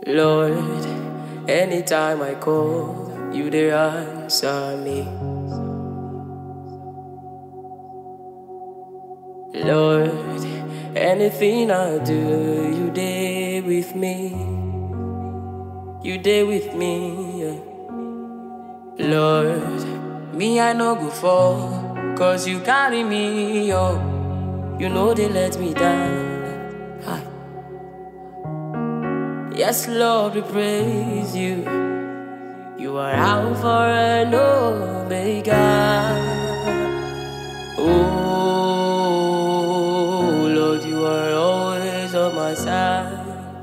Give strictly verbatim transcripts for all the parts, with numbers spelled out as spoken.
Lord, anytime I call, you dey answer me. Lord, anything I do, you dey with me. You dey with me. Yeah. Lord, me I no go fall, cause you carry me up. You know they let me down. Hi. Yes, Lord, we praise you. You are Alpha and Omega. Oh, Lord, you are always on my side.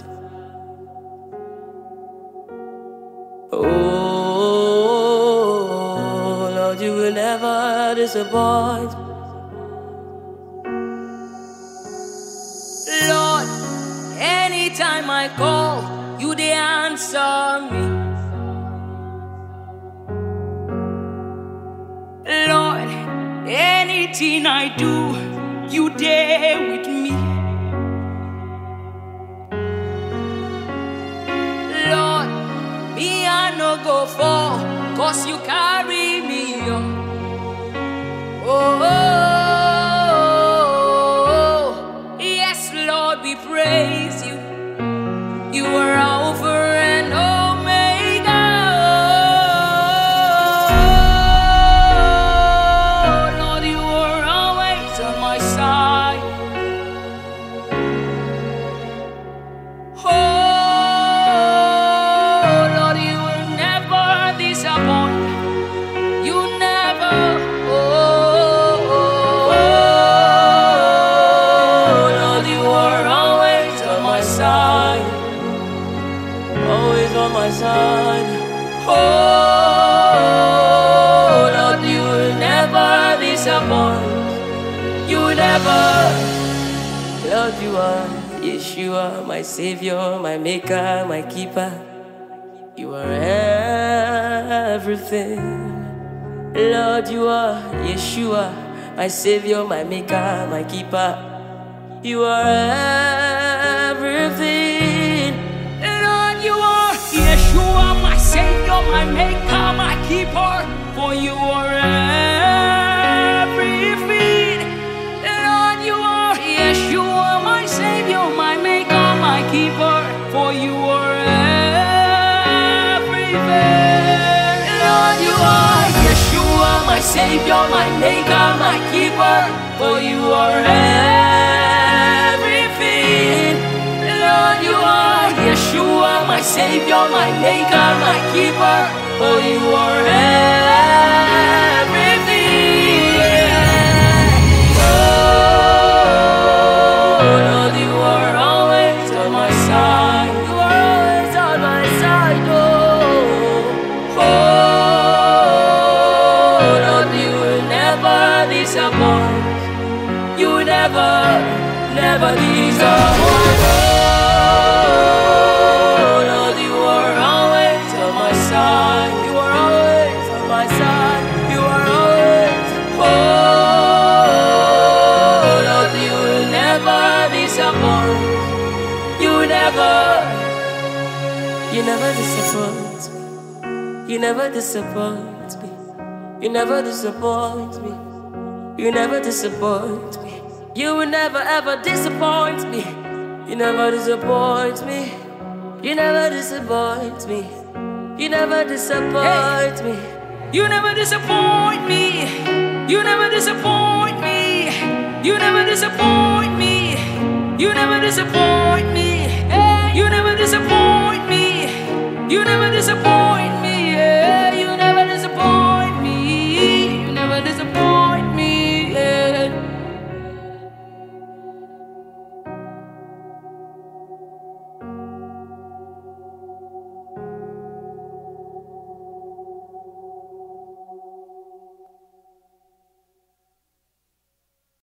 Oh, Lord, you will never disappoint. Lord, anytime I call, you dey answer me. Lord, anything I do, you dey with me. Lord, me I no go fall, cause you carry me on. Oh, oh, yes, Lord, we praise you. You are Alpha and Omega. Oh, Lord, you are always on my side. Oh, Lord, you will never disappoint. You never. Oh, oh, oh, Lord, you are always on my side. Always on my side. Oh, Lord, you will never disappoint. You will never. Lord, you are Yeshua, my Savior, my Maker, my Keeper. You are everything. Lord, you are Yeshua, my Savior, my Maker, my Keeper. You are everything. Lord, you are Yeshua, my Savior, my Maker, my Keeper. For you are everything. Lord, you are Yeshua, my Savior, my Maker, my Keeper. For you are everything. Lord, you are Yeshua, my Savior, my Maker, my Keeper. For you are everything. Lord, you are Yeshua, my Savior, my Maker, my Keeper. For you are everything. Oh, Lord, you are always on my side. You are always on my side. Oh, oh, Lord, you will never disappoint. You will never, never disappoint. Oh, Lord, you are always on my side. You are always on my side. You are always. Oh, Lord, you will never disappoint. You will never. You never disappoint me. You never disappoint me. You never disappoint me. You never disappoint me. You will never ever disappoint me. You never disappoint me. You never disappoint me. You never disappoint me. You never disappoint me. You never disappoint me. You never disappoint me. You never disappoint me. You never disappoint me. You never disappoint me.